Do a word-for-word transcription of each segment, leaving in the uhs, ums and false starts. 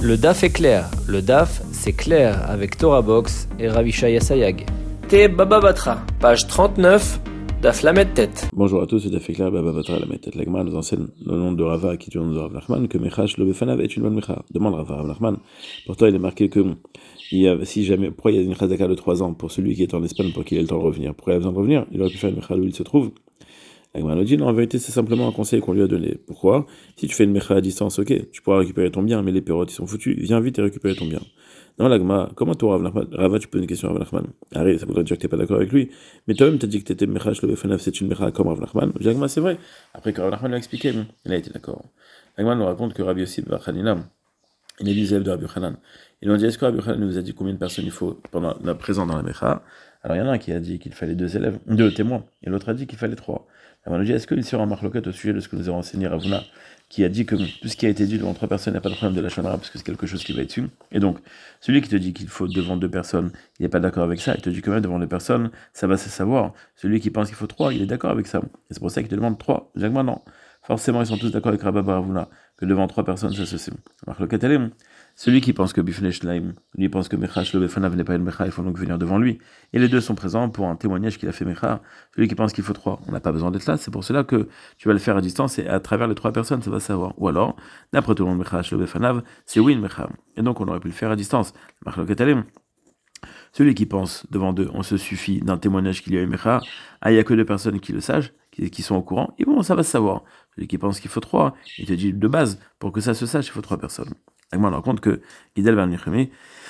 Le D A F est clair. Le D A F, c'est clair avec Torah Box et Ravishaya Sayag. Te Baba Batra, page trente-neuf, D A F Lamed Tête. Bonjour à tous, c'est D A F clair, Baba Batra, Lamed Tête. La Gemara nous enseigne le nom de Rava qui est le nom de Rav Nachman que Mechash lo befanav est une bonne Mecha. Demande Rava Rav Nachman. Pourtant, il est marqué que il y a, si jamais, pourquoi il y a une Chazaka de trois ans pour celui qui est en Espagne pour qu'il ait le temps de revenir? Pourquoi il a besoin de revenir? Il aurait pu faire une Mecha où il se trouve. La Gemara nous dit non, en vérité, c'est simplement un conseil qu'on lui a donné. Pourquoi? Si tu fais une Mecha à distance, ok, tu pourras récupérer ton bien, mais les pérotes ils sont foutus. Viens vite et récupérer ton bien. Non, la Gemara, comment toi, Rav Nachman, Rava, tu poses une question à Rav Nachman? Arrête, ça voudrait dire que tu n'es pas d'accord avec lui. Mais toi-même, tu as dit que tu étais Mechash le Befanav, c'est une Mecha comme Rav Nachman. Je dis, la Gemara, c'est vrai. Après que Rav Nachman l'a expliqué, il a été d'accord. La Gemara nous raconte que Rabbi Yossi Bar Chanina, il est l'élève de Rabbi Yochanan. Ils lui ont dit, est-ce que Rabbi Yochanan nous a dit combien de personnes il faut pendant la présence dans la Mecha? Alors il y en a un qui a dit qu'il fallait deux élèves, deux témoins, et l'autre a dit qu'il fallait trois. Alors on nous dit, est-ce qu'il sera en marloquette au sujet de ce que nous a renseigné Ravuna, qui a dit que tout ce qui a été dit devant trois personnes, il n'y a pas de problème de la chanra, parce que c'est quelque chose qui va être dessus. Et donc, celui qui te dit qu'il faut devant deux personnes, il n'est pas d'accord avec ça, il te dit que même devant deux personnes, ça va se savoir. Celui qui pense qu'il faut trois, il est d'accord avec ça. Et c'est pour ça qu'il te demande trois. Jacques, non. Forcément, ils sont tous d'accord avec Rabba Baravuna, que devant trois personnes, ça se sait. Marloquette, elle est. Celui qui pense que Bifnei Shlaim, lui pense que Mechash le Befanav n'est pas une Mecha, il faut donc venir devant lui. Et les deux sont présents pour un témoignage qu'il a fait Mecha. Celui qui pense qu'il faut trois, on n'a pas besoin d'être là, c'est pour cela que tu vas le faire à distance et à travers les trois personnes, ça va savoir. Ou alors, d'après tout le monde, Mechash le Befanav, c'est oui une Mecha. Et donc on aurait pu le faire à distance. Marloquette Alem. Celui qui pense devant deux, on se suffit d'un témoignage qu'il y a eu Mecha, ah, il n'y a que deux personnes qui le sachent, qui, qui sont au courant, et bon, ça va se savoir. Celui qui pense qu'il faut trois, il te dit de base, pour que ça se sache, il faut trois personnes. Et moi, on raconte que Gidel Ben Nichemi,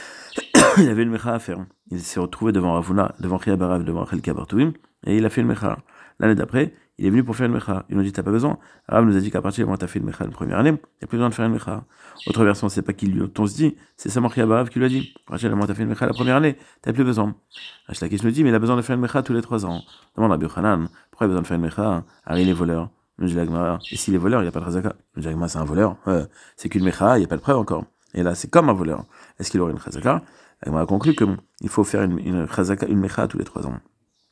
il avait une mecha à faire. Il s'est retrouvé devant Ravuna, devant Chia Barav, devant Chelka Bartouim, et il a fait une mecha. L'année d'après, il est venu pour faire une mecha. Il nous dit, t'as pas besoin. Rav nous a dit qu'à partir du moment où t'as fait une mecha la première année, il n'y a plus besoin de faire une mecha. Autre version, c'est pas qu'il lui on se dit, c'est Samar Chia Barav qui lui a dit, à partir du moment où t'as fait une mecha la première année, t'as plus besoin. Ashlakish nous dit, mais il a besoin de faire une mecha tous les trois ans. Demande à Rabbi Yochanan, pourquoi il a besoin de faire une mecha? Ari les voleurs. Et si les voleurs, il n'y a pas de razaka. C'est un voleur, euh, c'est qu'une mecha, il n'y a pas de preuve encore. Et là, c'est comme un voleur. Est-ce qu'il aurait une chazaka? On a conclu qu'il faut faire une, une chazaka, une mecha tous les trois ans.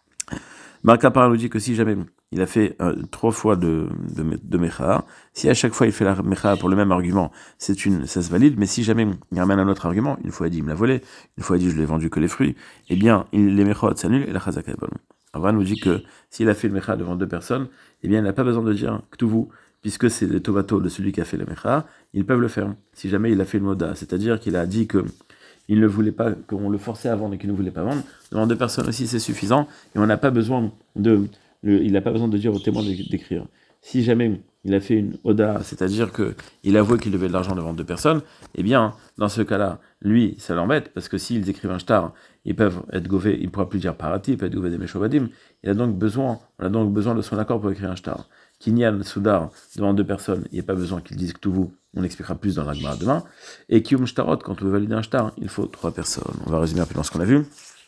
Marca Parra nous dit que si jamais il a fait euh, trois fois de, de, de mecha, si à chaque fois il fait la mecha pour le même argument, c'est une, ça se valide, mais si jamais il ramène un autre argument, une fois il dit il me l'a volé, une fois il dit je l'ai vendu que les fruits, eh bien, il, les mechot s'annulent et la chazaka est bonne. Avra nous dit que s'il a fait le mecha devant deux personnes, eh bien, il n'a pas besoin de dire que tout vous, puisque c'est le tovato de celui qui a fait le mecha, ils peuvent le faire. Si jamais il a fait le moda, c'est-à-dire qu'il a dit que il ne voulait pas, qu'on le forçait à vendre et qu'il ne voulait pas vendre, devant deux personnes aussi c'est suffisant, et on n'a pas besoin de, le, il n'a pas besoin de dire au témoin d'écrire. Si jamais il a fait une oda, c'est-à-dire que il avouait qu'il devait de l'argent devant deux personnes, eh bien, dans ce cas-là, lui, ça l'embête, parce que s'ils écrivent un shtar, ils peuvent être govés, il ne pourra plus dire parati, il peut être gové des meshovadim, il a donc besoin, on a donc besoin de son accord pour écrire un shtar. Kinyan Soudar devant deux personnes, il n'y a pas besoin qu'ils disent que tout vous, on expliquera plus dans la Gemara demain. Et Kiyum Shtarot, quand on veut valider un shtar, il faut trois personnes. On va résumer un peu dans ce qu'on a vu.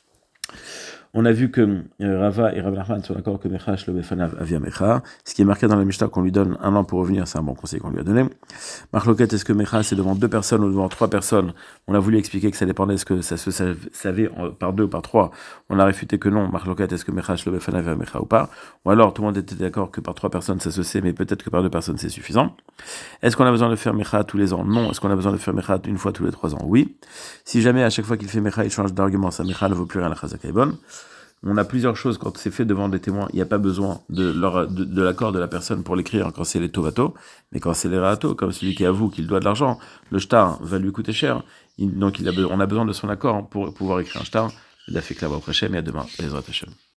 On a vu que euh, Rava et Rav Nachman sont d'accord que Mechash le Befanav avia Mecha. Ce qui est marqué dans la Mishnah qu'on lui donne un an pour revenir, c'est un bon conseil qu'on lui a donné. Marloquette, est-ce que Mecha c'est devant deux personnes ou devant trois personnes? On a voulu expliquer que ça dépendait, est-ce que ça se savait par deux ou par trois? On a réfuté que non. Marloquette, est-ce que Mechash le Befanav avia Mecha ou pas? Ou alors tout le monde était d'accord que par trois personnes ça se sait, mais peut-être que par deux personnes c'est suffisant. Est-ce qu'on a besoin de faire Mecha tous les ans? Non. Est-ce qu'on a besoin de faire Mecha une fois tous les trois ans? Oui. Si jamais à chaque fois qu'il fait Mecha il change d'argument, sa Mecha ne vaut plus rien, la Chazaka est bonne. On a plusieurs choses quand c'est fait devant des témoins. Il n'y a pas besoin de, leur, de, de l'accord de la personne pour l'écrire quand c'est les tovato, mais quand c'est les rato, comme celui qui avoue qu'il doit de l'argent, le shtar va lui coûter cher. Il, donc il a, on a besoin de son accord pour pouvoir écrire un shtar. Il a fait que là-bas au prochain, mais à demain. Les autres